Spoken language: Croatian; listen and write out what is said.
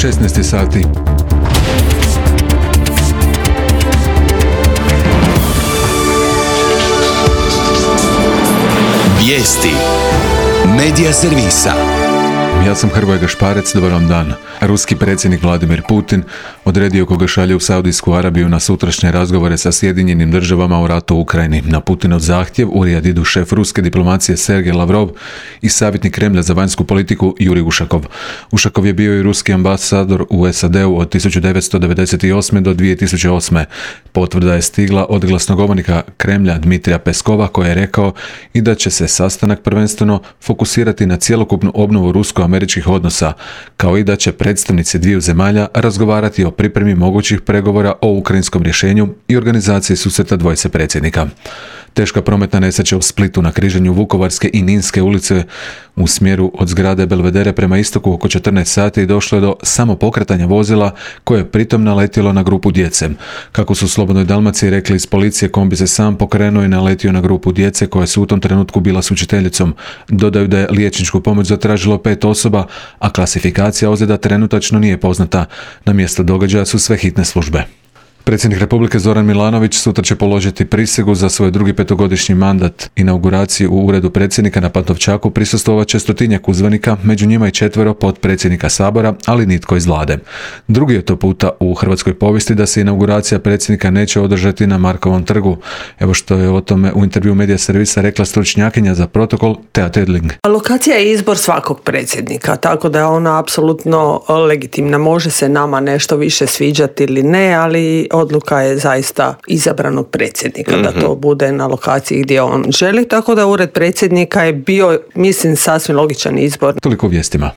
16 sati. Vijesti Medija servisa. Ja sam Hrvoje Gašparec, dobar vam dan. Ruski predsjednik Vladimir Putin odredio koga šalje u Saudijsku Arabiju na sutrašnje razgovore sa Sjedinjenim državama o ratu u Ukrajini. Na Putinov zahtjev u Rijad idu šef ruske diplomacije Sergej Lavrov i savjetnik Kremlja za vanjsku politiku Jurij Ušakov. Ušakov je bio i ruski ambasador u SAD-u od 1998. do 2008. Potvrda je stigla od glasnogovornika Kremlja Dmitrija Peskova koji je rekao i da će se sastanak prvenstveno fokusirati na cjelokupnu obnovu rusko-američkih odnosa, kao i da će predstavnici dviju zemalja razgovarati o pripremi mogućih pregovora o ukrajinskom rješenju i organizaciji susreta dvojice predsjednika. Teška prometna nesreća u Splitu na križanju Vukovarske i Ninske ulice u smjeru od zgrade Belvedere prema istoku oko 14 sati došlo je do samopokretanja vozila koje je pritom naletjelo na grupu djece. Kako su u Slobodnoj Dalmaciji rekli iz policije, kombi se sam pokrenuo i naletio na grupu djece koja su u tom trenutku bila s učiteljicom. Dodaju da je liječničku pomoć zatražilo 5 osoba, a klasifikacija ozljeda trenutačno nije poznata. Na mjesto događaja su sve hitne službe. Predsjednik Republike Zoran Milanović sutra će položiti prisegu za svoj drugi petogodišnji mandat. Inauguraciji u uredu predsjednika na Pantovčaku prisustvovat će 100-tinjak uzvanika, među njima i 4 potpredsjednika Sabora, ali nitko iz vlade. Drugi je to puta u hrvatskoj povijesti da se inauguracija predsjednika neće održati na Markovom trgu. Evo što je o tome u intervju Medija servisa rekla stručnjakinja za protokol Tea Tedling. Lokacija je izbor svakog predsjednika, tako da je ona apsolutno legitimna. Može se nama nešto više sviđati ili ne, ali odluka je zaista izabranog predsjednika da to bude na lokaciji gdje on želi, tako da ured predsjednika je bio, mislim, sasvim logičan izbor. Toliko o vijestima.